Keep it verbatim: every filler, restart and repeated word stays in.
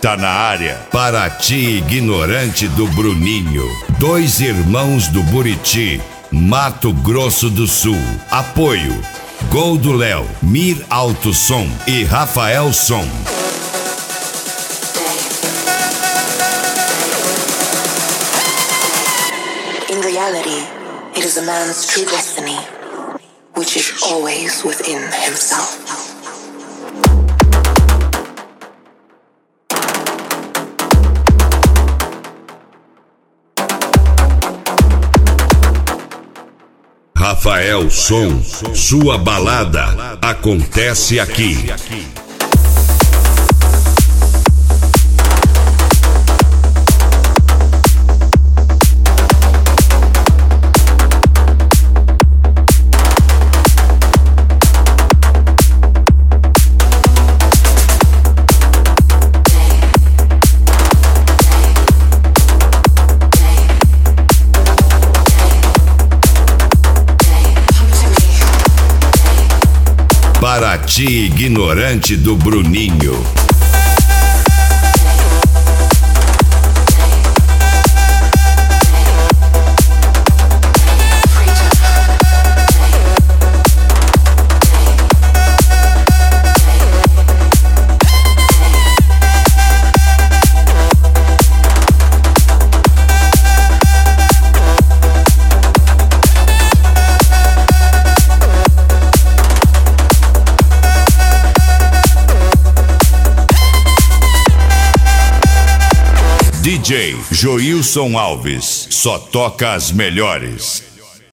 tá na área. Paraty ignorante do Bruninho. Dois irmãos do Buriti, Mato Grosso do Sul. Apoio: Gol do Léo, Mir Alto Som e Rafael Som. In reality, it is a man's true destiny, which is always within himself. Rafael Som, sua balada acontece aqui. Paraty ignorante do Bruninho. D J Joilson Alves, só toca as melhores.